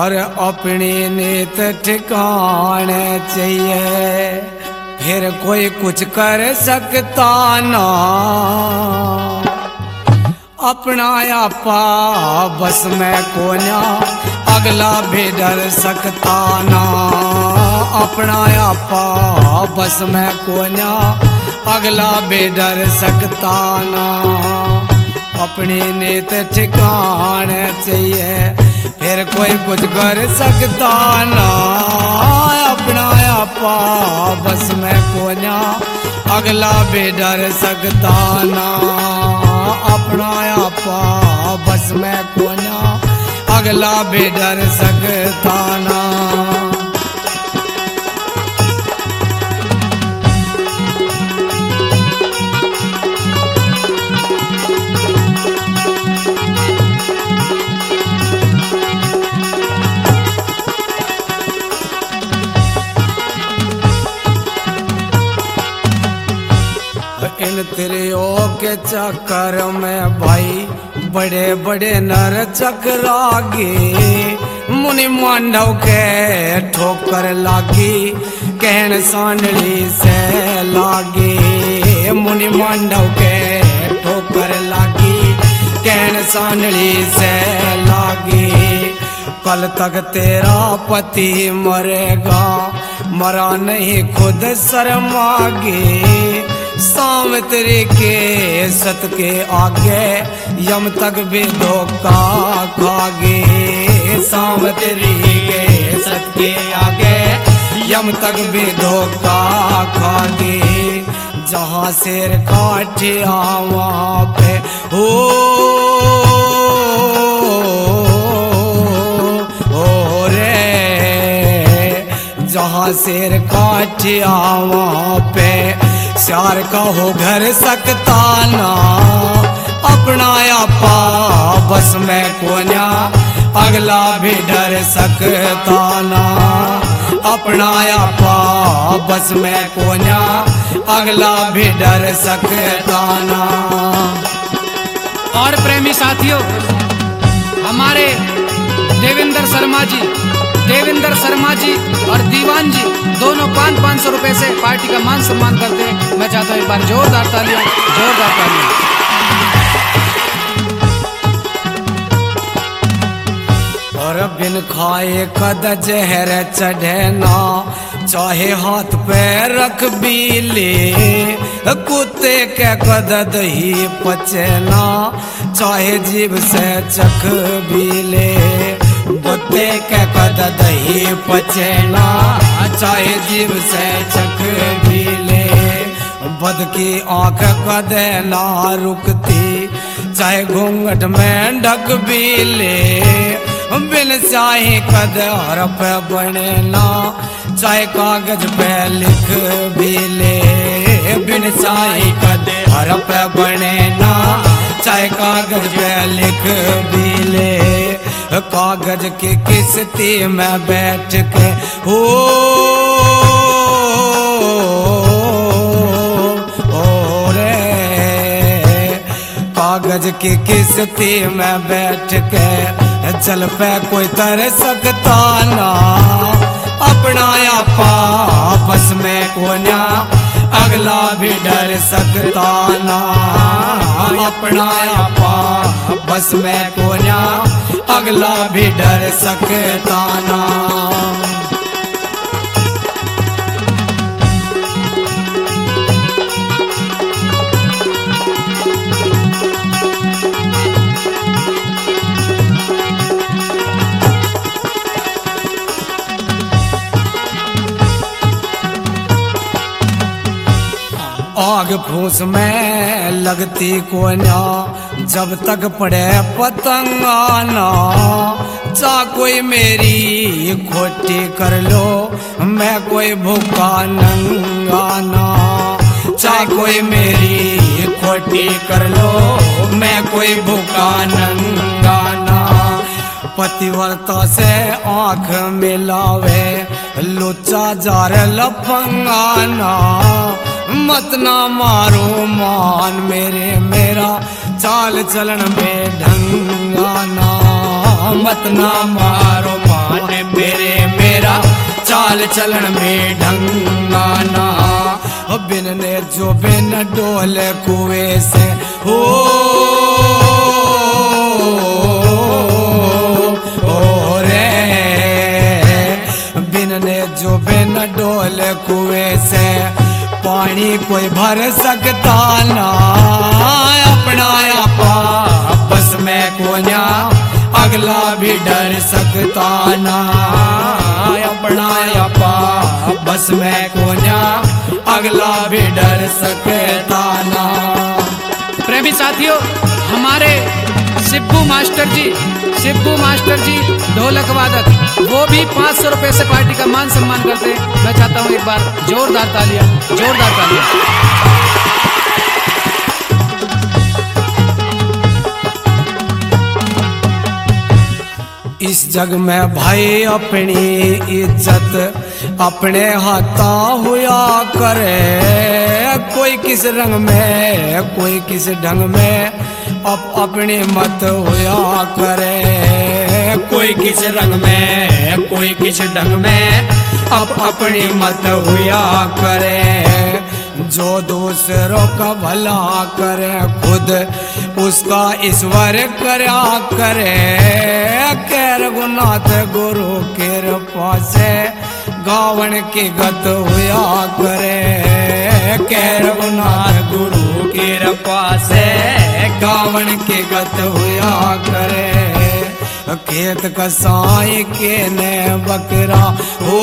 और अपनी नीत ठिकाने चाहिए, फिर कोई कुछ कर सकता ना। अपना आपा बस में कोन्या, अगला भी डर सकता ना। अपना आपा बस में कोन्या, अगला भी डर सकता ना। अपनी नीत ठिकाने चाहिए, फिर कोई कुछ कर सकता ना। अपना आपा बस में कोन्या, अगला भी डर सकता ना। अपना आपा बस में कोन्या, अगला भी डर सकता ना। इन त्रियों के चक्कर में भाई बड़े बड़े नर चकरागे, मुनि मांडव के ठोकर लागी, कहन सांडली से लागे। मुनि मांडव के ठोकर लागी, कहन सांडली से लागे। कल तक तेरा पति मरेगा, मरा नहीं खुद शर्मागे। सावित्री के सत के आगे, यम तक भी धोखा खागे। सावित्री के सत के आगे, यम तक भी धोखा खागे। जहाँ शेर काटिया वहाँ पे हो रे। जहाँ शेर काटिया वहाँ पे चार का हो घर सकता ना। अपना आपा बस में कोन्या, अगला भी डर सकता ना। अपना आपा बस में कोन्या, अगला भी डर सकता ना। और प्रेमी साथियों, हमारे देवेंद्र शर्मा जी और दीवान जी दोनों 500 रुपए से पार्टी का मान सम्मान करते हैं। मैं चाहता हूँ एक बार जोरदार तालियां, जोरदार तालियां। और बिन खाए कद जहर चढ़े ना, चाहे हाथ पे रख भी ले। कुत्ते के कद दही पचे ना, चाहे जीभ से चख भी ले। कुत्ते के कद दही पचे ना, चाहे जीभ से चख भी ले। बद की आंख कद ना रुकती, चाहे घूंघट में ढक भी ले। बिन चाहे कद हरफ बने ना, चाहे कागज पे लिख भी ले। बिन चाहे कद हरफ बने ना, चाहे कागज पे लिख भी ले। कागज की किस्ती में बैठ के कागज की किस्ती में बैठ के चल पे कोई तर सकता ना। अपना आपा बस में कोन्या, अगला भी डर सकता ना। अपना आपा बस में कोन्या, अगला भी डर सकता ना। आग फूस में लगती कोन्या, जब तक पड़े पतंगाना। चा कोई मेरी खोटी कर लो, मैं कोई भूखा नंगाना। चाहे कोई मेरी खोटी कर लो, मैं कोई भूखा नंगाना। पतिव्रता से आंख मिलावे, लुच्चा जार लफंगाना। मत ना मारो मान मेरा चाल चलन में ढंगाना। मत ना मारो मान मेरे मेरा चाल चलन में ढंगाना बिन ने जो बिन डोल कुएं से हो रे बिन ने जो बिन डोल कुएं से पानी कोई भर सकता ना अपना आपा बस में कोन्या अगला भी डर सकता ना अपना आपा बस में कोन्या अगला भी डर सकता ना। प्रेमी साथियों, हमारे सिब्बू मास्टर जी ढोलक वादक, वो भी 500 रुपए से पार्टी का मान सम्मान करते। मैं चाहता हूँ एक बार जोरदार तालियां, जोरदार तालियां। इस जग में भाई अपनी इज्जत अपने हाथा हुआ करे, कोई किस रंग में कोई किस ढंग में अपने मत हुआ करे, कोई किस रंग में कोई किस ढंग में अपनी मत हुआ करे। जो दूसरों का भला करे खुद उसका ईश्वर करया करे, कैर गुनाथ गुरु के पासे गावन की गत हुआ करे, कैर गुनाथ गुरु के पासे गावन की गत हुआ करे। खेत कसाई के ने बकरा हो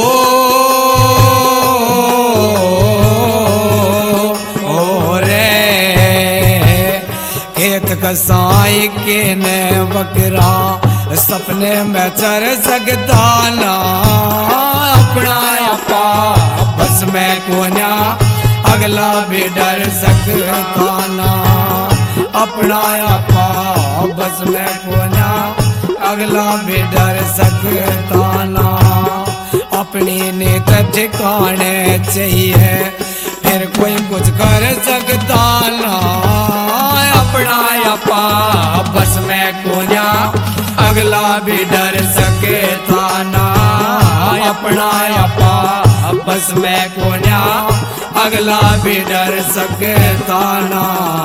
खेत कसाई के ने बकरा सपने में चर सकता ना अपना आपा बस में कोन्या अगला भी डर सकता ना अपना आपा बस में कोन्या अगला भी डर सकता ना। अपनी नीत ठिकाने चाहिए फिर कोई कुछ कर सकता ना अपना आपा बस में कोन्या अगला भी डर सकता ना अपना आपा बस में कोन्या अगला भी डर सकता ना।